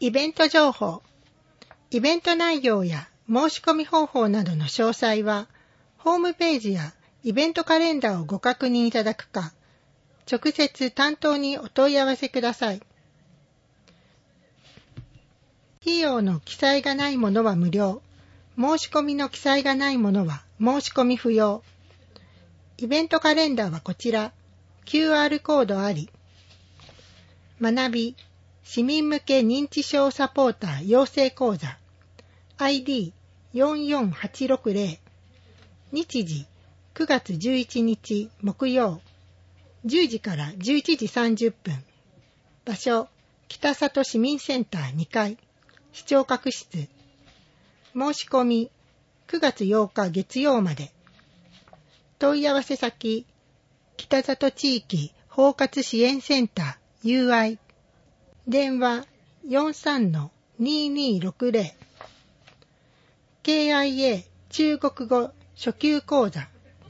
イベント情報。イベント内容や申し込み方法などの詳細は、ホームページやイベントカレンダーをご確認いただくか、直接担当にお問い合わせください。費用の記載がないものは無料。申し込みの記載がないものは申し込み不要。イベントカレンダーはこちら、QR コードあり。学び、市民向け認知症サポーター養成講座 ID44860 日時9月11日木曜10時から11時30分場所北里市民センター2階視聴覚室申し込み9月8日月曜まで問い合わせ先北里地域包括支援センター UI 電話 43-2260 KIA 中国語初級講座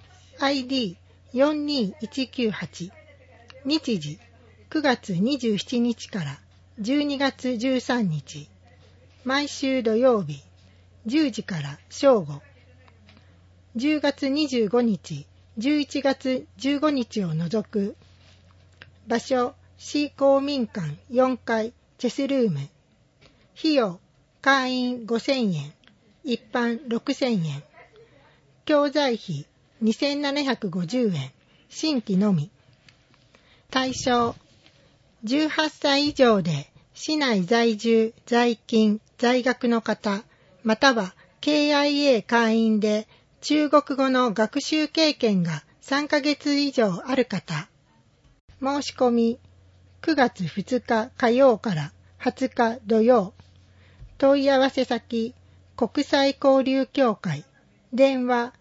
ID42198 日時9月27日から12月13日毎週土曜日10時から正午10月25日11月15日を除く場所市公民館4階チェスルーム費用会員5000円一般6000円教材費2750円新規のみ対象18歳以上で市内在住在勤在学の方または KIA 会員で中国語の学習経験が3ヶ月以上ある方申し込み9月2日火曜から20日土曜問い合わせ先国際交流協会電話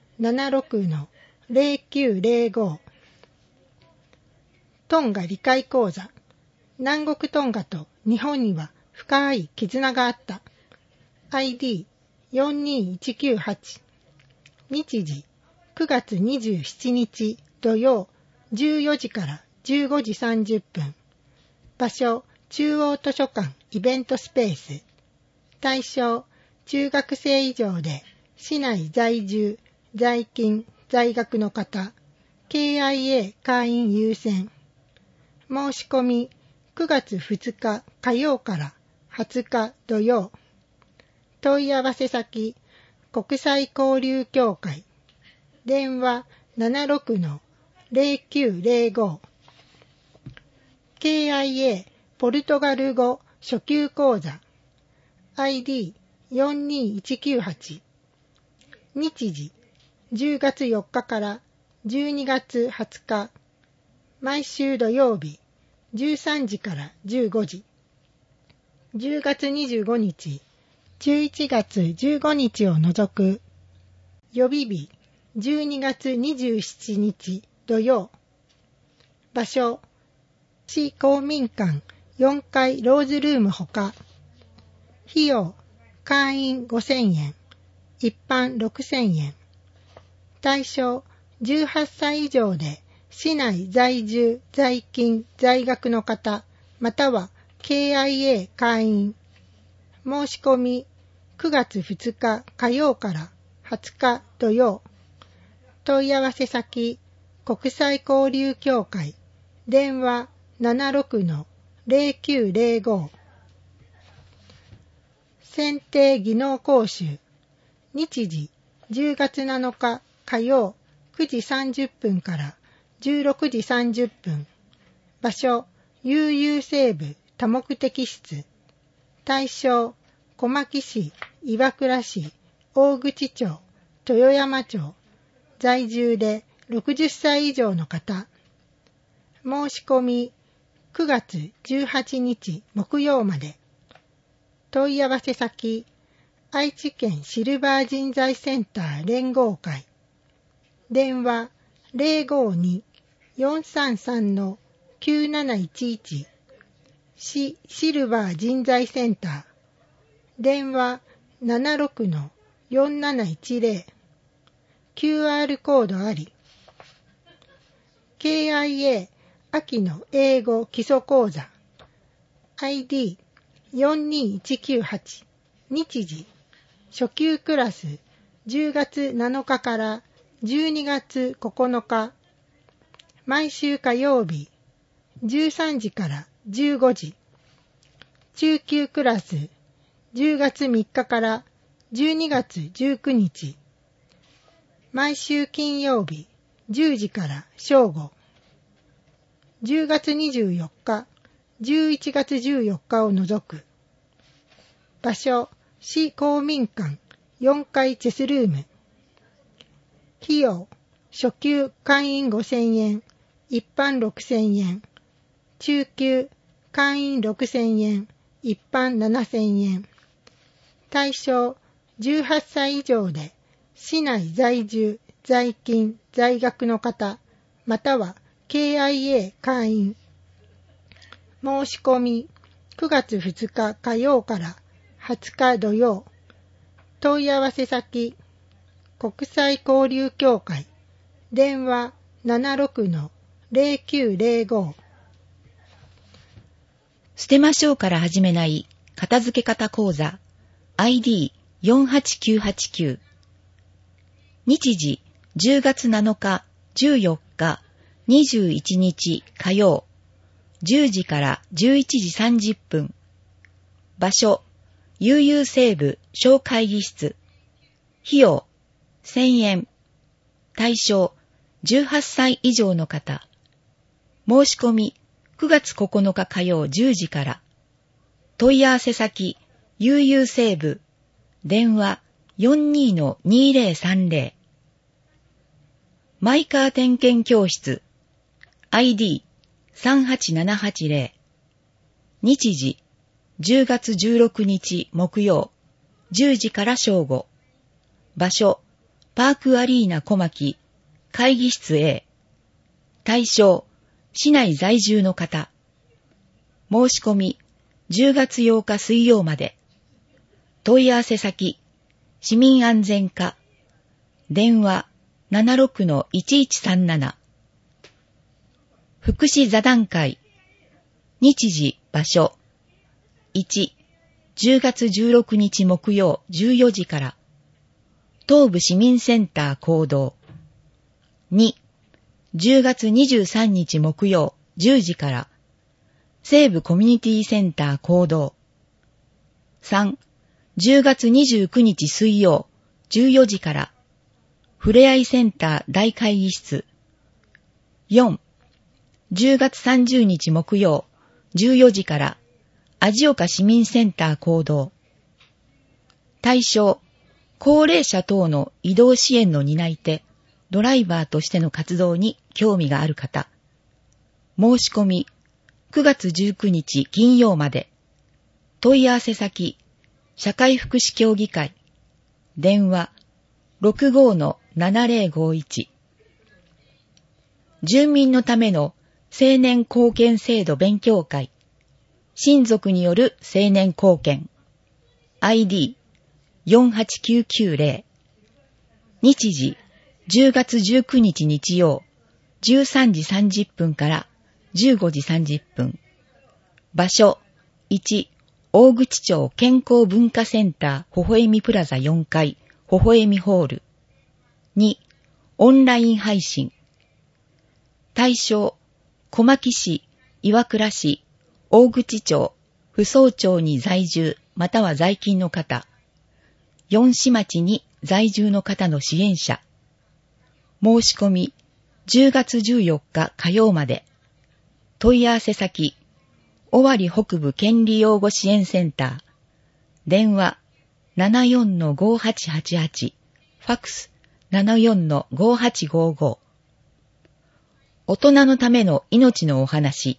76-0905 トンガ理解講座南国トンガと日本には深い絆があった ID42198 日時9月27日土曜14時から15時30分場所中央図書館イベントスペース対象中学生以上で市内在住在勤在学の方 KIA 会員優先申し込み9月2日火曜から20日土曜問い合わせ先国際交流協会電話 76-0905 KIA ポルトガル語初級講座 ID42198 日時10月4日から12月20日毎週土曜日13時から15時10月25日11月15日を除く予備日12月27日土曜場所市公民館4階ローズルームほか費用会員5000円一般6000円対象18歳以上で市内在住在勤在学の方または KIA 会員申し込み9月2日火曜から20日土曜問い合わせ先国際交流協会電話 76-0905 選定技能講習日時10月7日火曜9時30分から16時30分場所悠々西部多目的室対象小牧市岩倉市大口町豊山町在住で60歳以上の方申し込み9月18日木曜まで問い合わせ先愛知県シルバー人材センター連合会電話 052-433-9711 市シルバー人材センター電話 76-4710 QR コードあり KIA 秋の英語基礎講座 ID 42198日時初級クラス10月7日から12月9日毎週火曜日13時から15時中級クラス10月3日から12月19日毎週金曜日10時から正午10月24日11月14日を除く場所市公民館4階チェスルーム費用初級会員5000円一般6000円中級会員6000円一般7000円対象18歳以上で市内在住在勤在学の方または KIA 会員申し込み9月2日火曜から20日土曜問い合わせ先国際交流協会電話 76-0905 捨てましょうから始めない片付け方講座 ID48989 日時10月7日14日21日火曜10時から11時30分場所悠々西部小会議室費用1000円対象18歳以上の方申し込み9月9日火曜10時から問い合わせ先悠々西部電話 42-2030 マイカー点検教室 ID38780 日時10月16日木曜10時から正午場所パークアリーナ小牧会議室 A 対象市内在住の方申し込み10月8日水曜まで問い合わせ先市民安全課電話 76-1137 福祉座談会日時場所1、10月16日木曜14時から東部市民センター講堂2、10月23日木曜10時から西部コミュニティセンター講堂3、10月29日水曜14時からふれあいセンター大会議室4、10月30日木曜14時から味岡市民センター講堂対象高齢者等の移動支援の担い手ドライバーとしての活動に興味がある方申し込み9月19日金曜まで問い合わせ先社会福祉協議会電話 65-7051 住民のための青年貢献制度勉強会親族による青年貢献 ID48990 日時10月19日日曜13時30分から15時30分場所1大口町健康文化センター微笑みプラザ4階微笑みホール2オンライン配信対象小牧市岩倉市大口町扶桑町に在住または在勤の方四市町に在住の方の支援者申し込み10月14日火曜まで問い合わせ先尾張北部権利擁護支援センター電話 74-5888 ファクス 74-5855 大人のための命のお話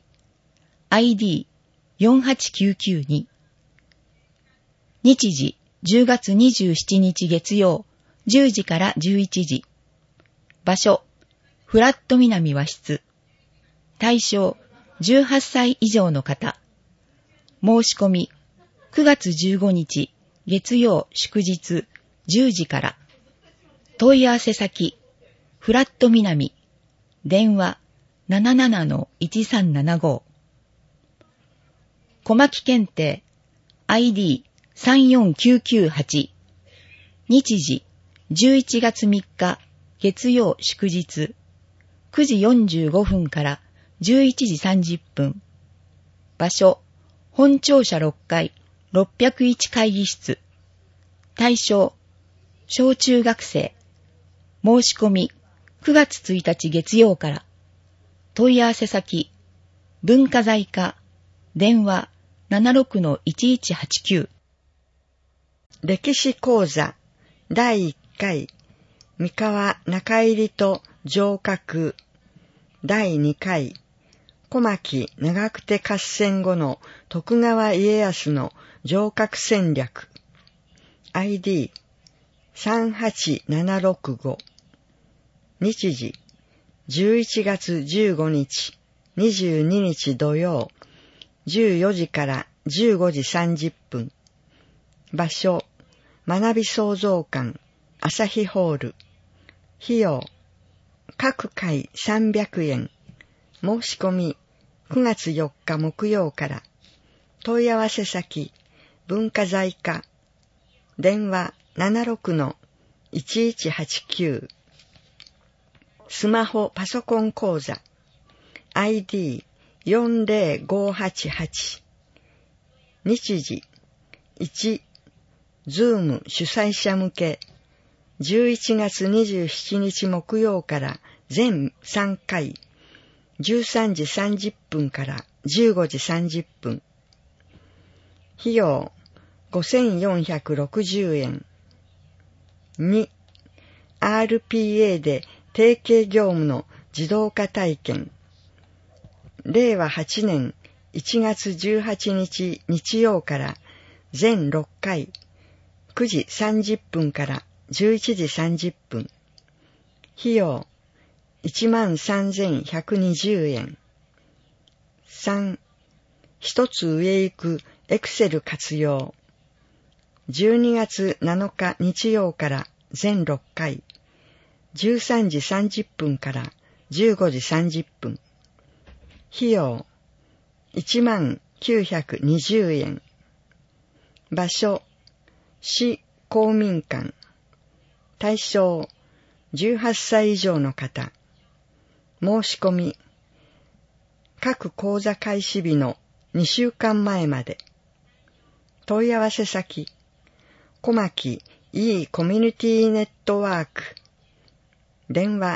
ID48992 日時10月27日月曜10時から11時場所フラット南和室対象18歳以上の方申し込み9月15日月曜祝日10時から問い合わせ先フラット南電話 77-1375 小牧検定 ID34998 日時11月3日月曜祝日9時45分から11時30分場所本庁舎6階601会議室対象小中学生申し込み9月1日月曜から問い合わせ先文化財課電話 76-1189 歴史講座第1回三河中入りと城郭第2回小牧長久手合戦後の徳川家康の城郭戦略 ID38765 日時11月15日22日土曜14時から15時30分場所学び創造館朝日ホール費用各回300円申し込み9月4日木曜から問い合わせ先文化財課電話 76-1189 スマホパソコン講座 ID40588 日時1ズーム主催者向け11月27日木曜から全3回13時30分から15時30分費用5460円2 RPA で提携業務の自動化体験令和8年1月18日日曜から全6回9時30分から11時30分費用13,120円3一つ上行くエクセル活用12月7日日曜から全6回13時30分から15時30分費用10,920円場所市公民館対象18歳以上の方申し込み各講座開始日の2週間前まで問い合わせ先小牧いいコミュニティネットワーク電話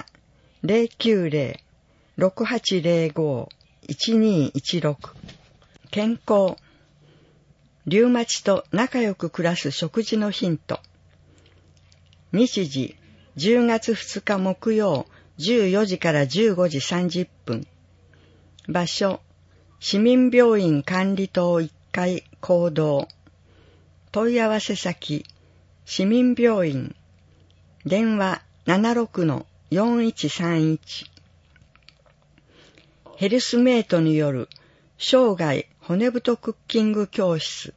090-6805-1216 健康リウマチと仲良く暮らす食事のヒント日時10月2日木曜14時から15時30分場所市民病院管理棟1階講堂問い合わせ先市民病院電話 76-4131 ヘルスメイトによる生涯骨太クッキング教室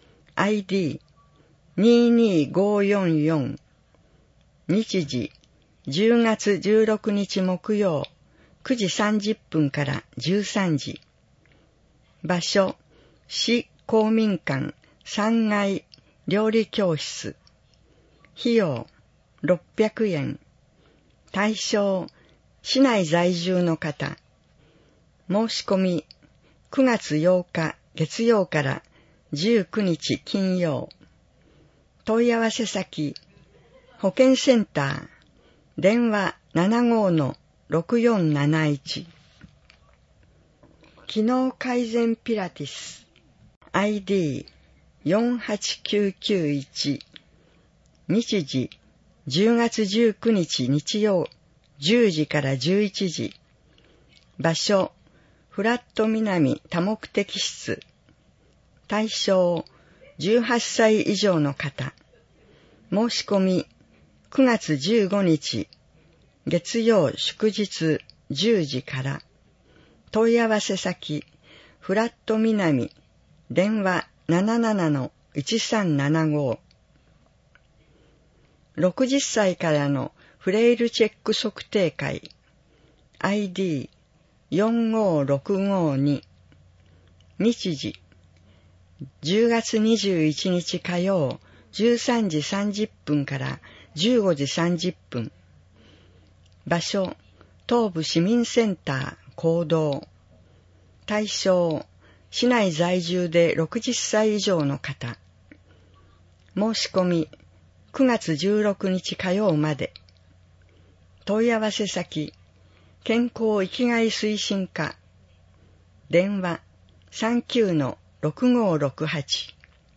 ID22544 日時10月16日木曜9時30分から13時場所市公民館3階料理教室費用600円対象市内在住の方申し込み9月8日月曜から19日金曜問い合わせ先保健センター電話 75-6471 機能改善ピラティス ID48991 日時10月19日日曜10時から11時場所フラット南多目的室対象18歳以上の方申し込み9月15日月曜祝日10時から問い合わせ先フラット南電話 77-1375 60歳からのフレイルチェック測定会 ID45652 日時 10月21日火曜13時30分から15時30分。場所、東部市民センター講堂。対象、市内在住で60歳以上の方。申し込み、9月16日火曜まで。問い合わせ先、健康生きがい推進課。電話、39-6568。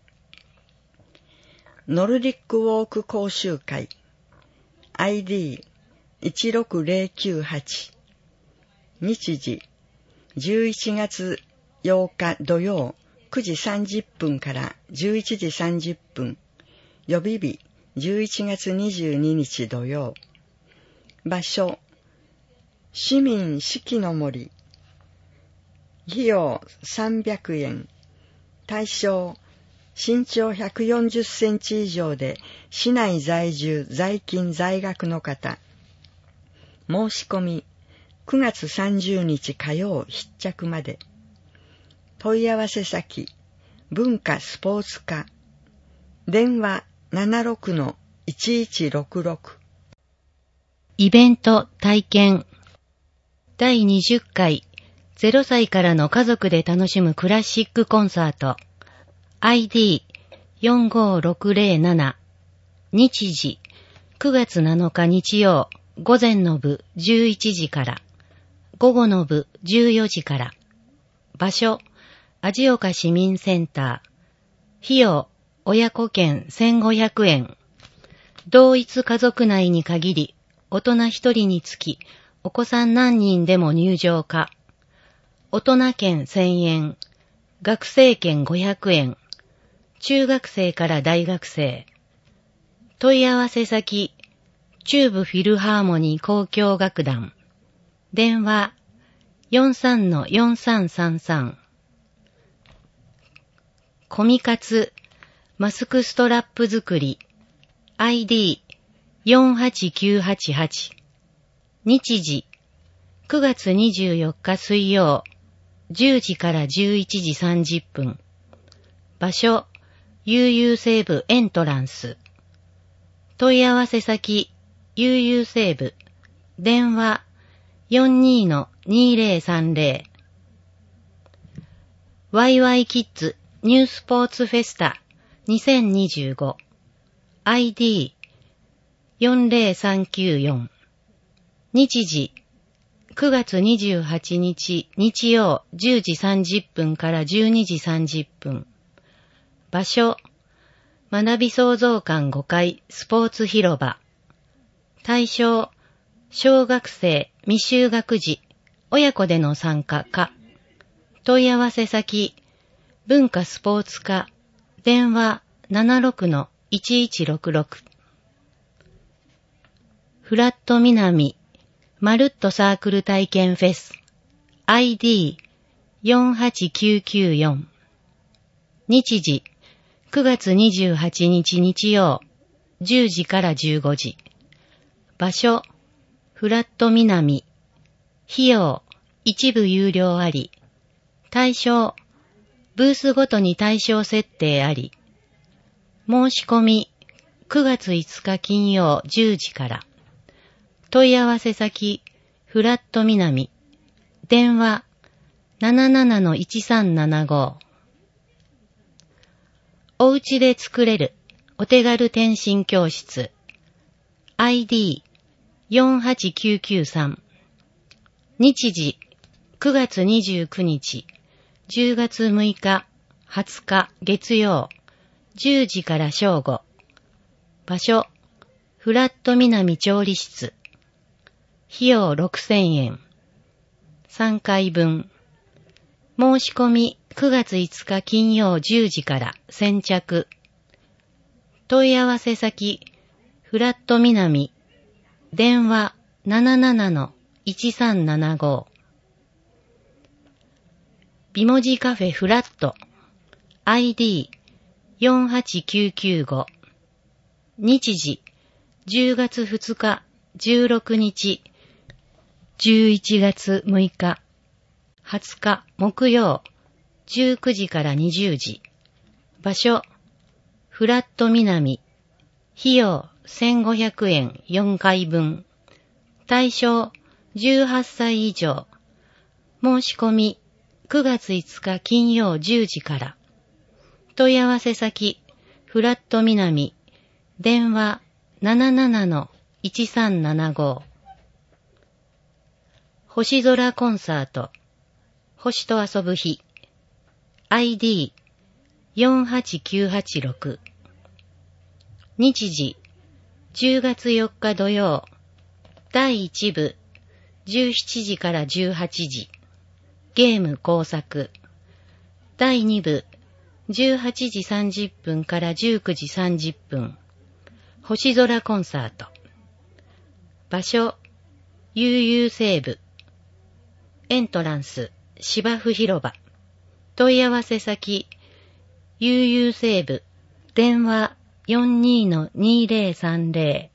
ノルディックウォーク講習会。ID16098。日時、11月8日土曜9時30分から11時30分。予備日、11月22日土曜。場所、市民四季の森。費用300円。対象、身長140センチ以上で市内在住在勤在学の方。申し込み、9月30日火曜必着まで。問い合わせ先、文化スポーツ課。電話 76-1166。 イベント体験第20回0歳からの家族で楽しむクラシックコンサート ID45607 日時9月7日日曜午前の部11時から午後の部14時から場所味岡市民センター費用親子券1500円同一家族内に限り大人1人につきお子さん何人でも入場可大人券1000円学生券500円中学生から大学生問い合わせ先中部フィルハーモニー交響楽団電話 43-4333 コミカツマスクストラップ作り ID48988 日時9月24日水曜10時から11時30分場所悠々西部エントランス問い合わせ先悠々西部電話 42-2030 ワイワイキッズニュースポーツフェスタ2025 ID40394 日時9月28日日曜10時30分から12時30分場所学び創造館5階スポーツ広場対象小学生未就学児親子での参加か問い合わせ先文化スポーツ課電話 76-1166 フラット南まるっとサークル体験フェス ID48994 日時9月28日日曜10時から15時場所フラット南費用一部有料あり対象ブースごとに対象設定あり申し込み9月5日金曜10時から問い合わせ先フラット南電話 77-1375 おうちで作れるお手軽点心教室 ID48993 日時9月29日10月6日20日月曜10時から正午場所フラット南調理室費用6000円3回分申し込み9月5日金曜10時から先着問い合わせ先フラット南電話 77-1375 美文字カフェフラット ID48995 日時10月2日16日11月6日20日木曜19時から20時場所、フラット南。費用、1500円4回分。対象、18歳以上。申し込み、9月5日金曜10時から。問い合わせ先、フラット南。電話、77-1375。星空コンサート。星と遊ぶ日。ID48986。日時、10月4日土曜。第1部、17時から18時。ゲーム工作。第2部、18時30分から19時30分。星空コンサート。場所、悠々西部。エントランス、芝生広場。問い合わせ先、悠々西部。電話 42-2030。